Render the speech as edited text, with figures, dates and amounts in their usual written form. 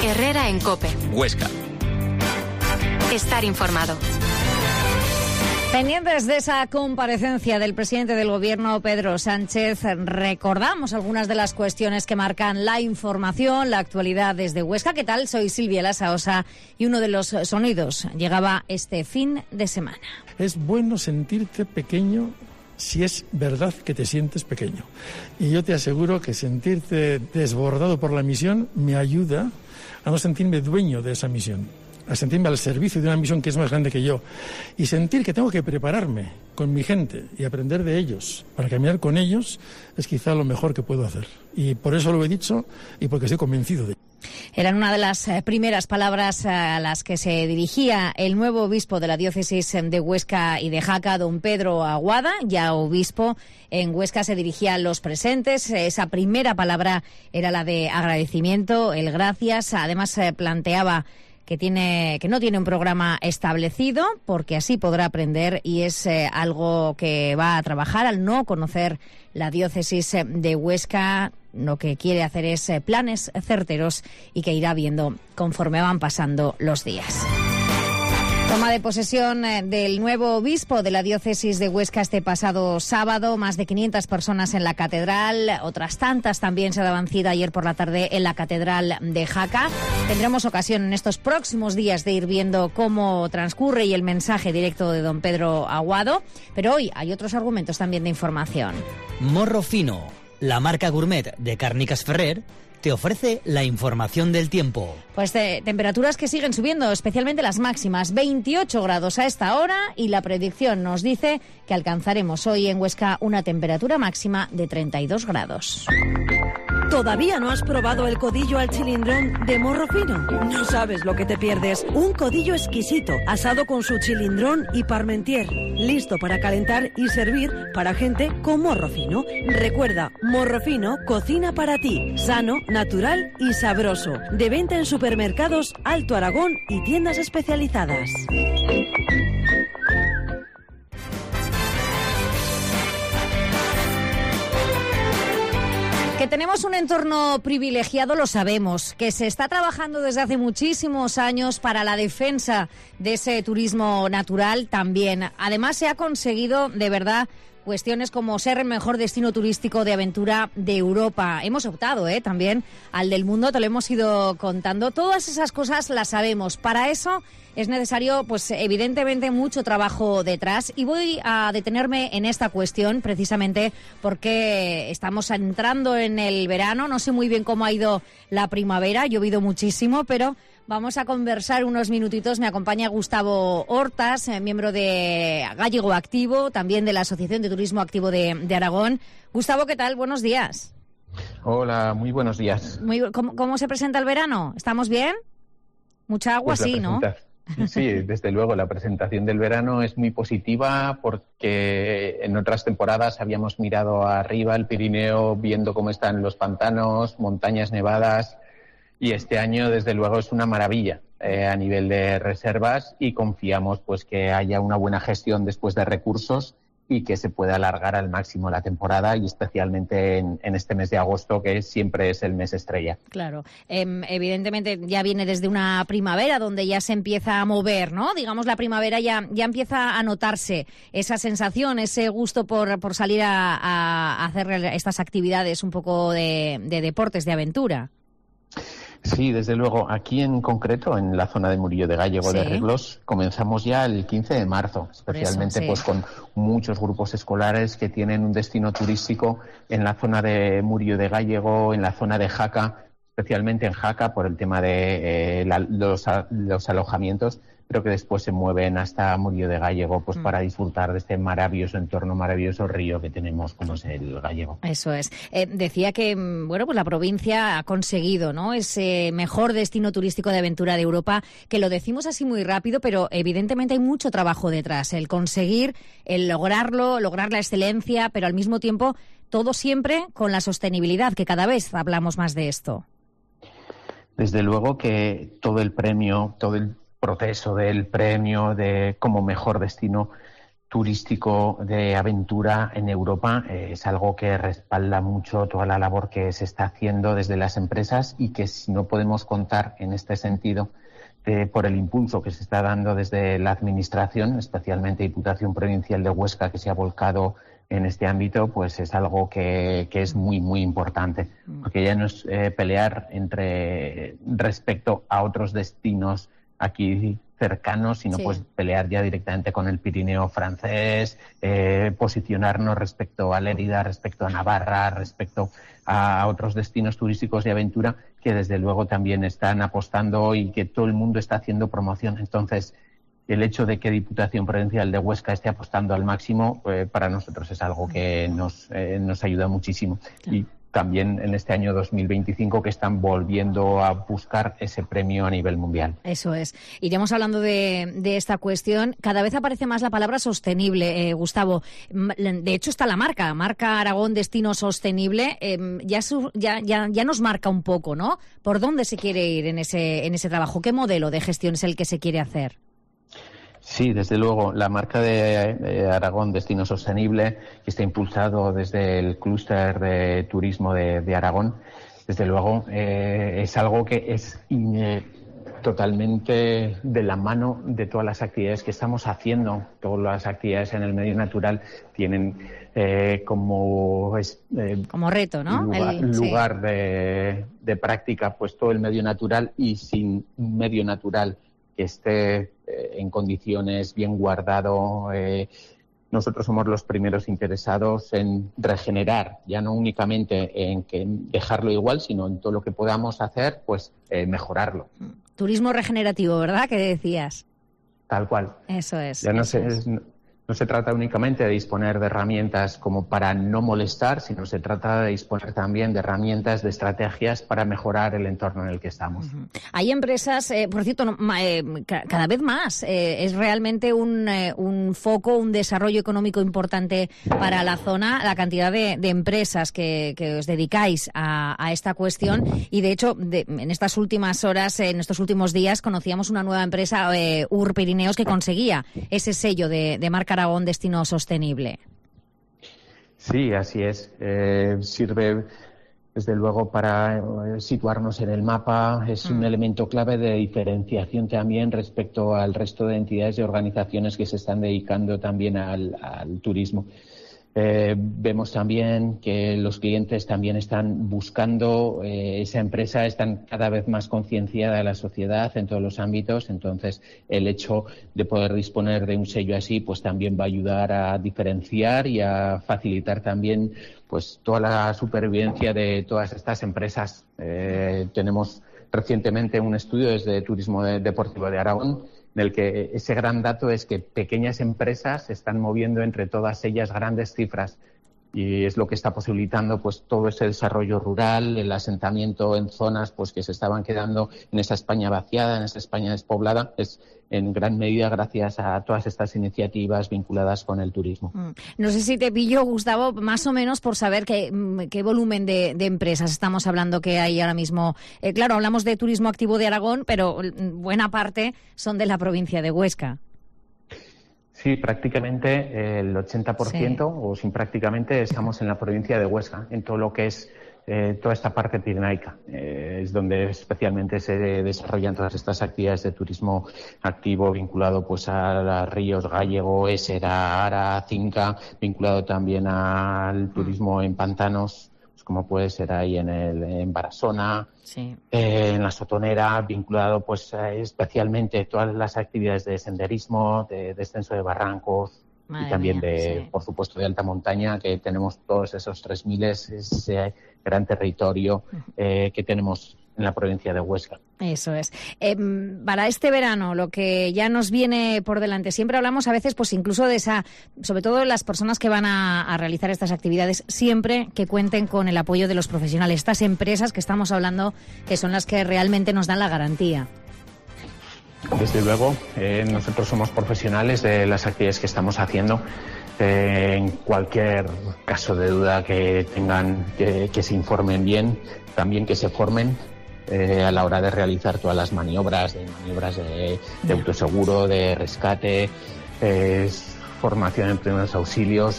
Herrera en COPE. Huesca. Estar informado. Pendientes de esa comparecencia del presidente del Gobierno, Pedro Sánchez, recordamos algunas de las cuestiones que marcan la información, la actualidad desde Huesca. ¿Qué tal? Soy Silvia Lasaosa y uno de los sonidos llegaba este fin de semana. Es bueno sentirte pequeño si es verdad que te sientes pequeño. Y yo te aseguro que sentirte desbordado por la misión me ayuda a no sentirme dueño de esa misión, a sentirme al servicio de una misión que es más grande que yo y sentir que tengo que prepararme con mi gente y aprender de ellos para caminar con ellos es quizá lo mejor que puedo hacer. Y por eso lo he dicho y porque estoy convencido de ello. Eran una de las primeras palabras a las que se dirigía el nuevo obispo de la diócesis de Huesca y de Jaca, don Pedro Aguada. Ya obispo en Huesca se dirigía a los presentes. Esa primera palabra era la de agradecimiento, el gracias. Además planteaba que no tiene un programa establecido, porque así podrá aprender y es algo que va a trabajar al no conocer la diócesis de Huesca. Lo que quiere hacer es planes certeros y que irá viendo conforme van pasando los días. Toma de posesión del nuevo obispo de la diócesis de Huesca este pasado sábado. Más de 500 personas en la catedral, otras tantas también se daban cita ayer por la tarde en la catedral de Jaca. Tendremos ocasión en estos próximos días de ir viendo cómo transcurre y el mensaje directo de don Pedro Aguado. Pero hoy hay otros argumentos también de información. Morro Fino, la marca gourmet de Càrniques Ferrer, te ofrece la información del tiempo. Pues temperaturas que siguen subiendo, especialmente las máximas. 28 grados a esta hora y la predicción nos dice que alcanzaremos hoy en Huesca una temperatura máxima de 32 grados. ¿Todavía no has probado el codillo al chilindrón de Morro Fino? No sabes lo que te pierdes. Un codillo exquisito, asado con su chilindrón y parmentier. Listo para calentar y servir para gente con morro fino. Recuerda, Morro Fino cocina para ti. Sano, natural y sabroso. De venta en supermercados Alto Aragón y tiendas especializadas. Que tenemos un entorno privilegiado lo sabemos, que se está trabajando desde hace muchísimos años para la defensa de ese turismo natural también. Además se ha conseguido de verdad cuestiones como ser el mejor destino turístico de aventura de Europa. Hemos optado también al del mundo, te lo hemos ido contando. Todas esas cosas las sabemos. Para eso es necesario, pues evidentemente, mucho trabajo detrás. Y voy a detenerme en esta cuestión precisamente porque estamos entrando en el verano. No sé muy bien cómo ha ido la primavera, ha llovido muchísimo, pero vamos a conversar unos minutitos. Me acompaña Gustavo Hortas, miembro de Gallego Activo, también de la Asociación de Turismo Activo de Aragón. Gustavo, ¿qué tal? Buenos días. Hola, muy buenos días. ¿Cómo se presenta el verano? ¿Estamos bien? Mucha agua, pues sí, ¿no? Sí, desde luego, la presentación del verano es muy positiva porque en otras temporadas habíamos mirado arriba el Pirineo viendo cómo están los pantanos, montañas nevadas. Y este año, desde luego, es una maravilla a nivel de reservas y confiamos pues que haya una buena gestión después de recursos y que se pueda alargar al máximo la temporada y especialmente en este mes de agosto, que siempre es el mes estrella. Claro. Evidentemente ya viene desde una primavera donde ya se empieza a mover, ¿no? Digamos, la primavera ya empieza a notarse esa sensación, ese gusto por salir a hacer estas actividades un poco de deportes, de aventura. Sí, desde luego. Aquí en concreto, en la zona de Murillo de Gállego, de Reglos, comenzamos ya el 15 de marzo, especialmente pues con muchos grupos escolares que tienen un destino turístico en la zona de Murillo de Gállego, en la zona de Jaca, especialmente en Jaca por el tema de los alojamientos, pero que después se mueven hasta Murillo de Gállego pues para disfrutar de este maravilloso entorno, maravilloso río que tenemos como es el Gállego. Eso es. Decía que pues la provincia ha conseguido, ¿no?, ese mejor destino turístico de aventura de Europa, que lo decimos así muy rápido, pero evidentemente hay mucho trabajo detrás, el conseguir, el lograrlo, lograr la excelencia, pero al mismo tiempo todo siempre con la sostenibilidad, que cada vez hablamos más de esto. Desde luego que todo el proceso del premio de como mejor destino turístico de aventura en Europa es algo que respalda mucho toda la labor que se está haciendo desde las empresas, y que si no podemos contar en este sentido por el impulso que se está dando desde la Administración, especialmente Diputación Provincial de Huesca, que se ha volcado en este ámbito, pues es algo que es muy, muy importante. Porque ya no es pelear respecto a otros destinos aquí cercanos, sino pues pelear ya directamente con el Pirineo francés, posicionarnos respecto a Lérida, respecto a Navarra, respecto a otros destinos turísticos de aventura que desde luego también están apostando y que todo el mundo está haciendo promoción. Entonces, el hecho de que Diputación Provincial de Huesca esté apostando al máximo, para nosotros es algo que nos ayuda muchísimo. Y también en este año 2025 que están volviendo a buscar ese premio a nivel mundial. Eso es. Iremos hablando de esta cuestión. Cada vez aparece más la palabra sostenible, Gustavo. De hecho está la marca Aragón Destino Sostenible. Ya nos marca un poco, ¿no? ¿Por dónde se quiere ir en ese trabajo? ¿Qué modelo de gestión es el que se quiere hacer? Sí, desde luego, la marca de Aragón Destino Sostenible, que está impulsado desde el clúster de turismo de Aragón, desde luego es algo que es totalmente de la mano de todas las actividades que estamos haciendo. Todas las actividades en el medio natural tienen como reto, ¿no? lugar de práctica, pues todo el medio natural, y sin un medio natural que esté en condiciones bien guardado. Nosotros somos los primeros interesados en regenerar, ya no únicamente en dejarlo igual, sino en todo lo que podamos hacer, pues mejorarlo. Turismo regenerativo, ¿verdad? ¿Qué decías? Tal cual. Eso es. Ya no se trata únicamente de disponer de herramientas como para no molestar, sino se trata de disponer también de herramientas, de estrategias para mejorar el entorno en el que estamos. Hay empresas, por cierto, cada vez más, es realmente un foco, un desarrollo económico importante para la zona, la cantidad de empresas que os dedicáis a esta cuestión. Y de hecho, en estas últimas horas, en estos últimos días, conocíamos una nueva empresa, UR Pirineos, que conseguía ese sello de marca Aragón Destino Sostenible. Sí, así es. Sirve desde luego para situarnos en el mapa. Es un elemento clave de diferenciación también respecto al resto de entidades y organizaciones que se están dedicando también al turismo. Vemos también que los clientes también están buscando esa empresa, están cada vez más concienciada de la sociedad en todos los ámbitos. Entonces, el hecho de poder disponer de un sello así, pues también va a ayudar a diferenciar y a facilitar también, pues, toda la supervivencia de todas estas empresas. Tenemos recientemente un estudio desde Turismo Deportivo de Aragón, en el que ese gran dato es que pequeñas empresas están moviendo entre todas ellas grandes cifras, y es lo que está posibilitando pues todo ese desarrollo rural, el asentamiento en zonas pues que se estaban quedando en esa España vaciada, en esa España despoblada, es en gran medida gracias a todas estas iniciativas vinculadas con el turismo. No sé si te pillo, Gustavo, más o menos por saber qué volumen de empresas estamos hablando que hay ahora mismo. Claro, hablamos de turismo activo de Aragón, pero buena parte son de la provincia de Huesca. Sí, prácticamente el 80%, o sin prácticamente, estamos en la provincia de Huesca, en todo lo que es toda esta parte pirenaica. Es donde especialmente se desarrollan todas estas actividades de turismo activo vinculado pues a ríos Gallego, Ésera, Ara, Cinca, vinculado también al turismo en pantanos, como puede ser ahí en Barasona, sí, en la Sotonera, vinculado pues especialmente todas las actividades de senderismo, de descenso de barrancos. Madre y también sí, por supuesto, de alta montaña, que tenemos todos esos 3.000, ese gran territorio que tenemos en la provincia de Huesca. Eso es. Para este verano, lo que ya nos viene por delante, siempre hablamos a veces pues incluso de sobre todo las personas que van a realizar estas actividades, siempre que cuenten con el apoyo de los profesionales, estas empresas que estamos hablando, que son las que realmente nos dan la garantía. Desde luego, nosotros somos profesionales de las actividades que estamos haciendo. En cualquier caso de duda que tengan, que se informen bien, también que se formen a la hora de realizar todas las maniobras de autoseguro, de rescate. formación en primeros auxilios,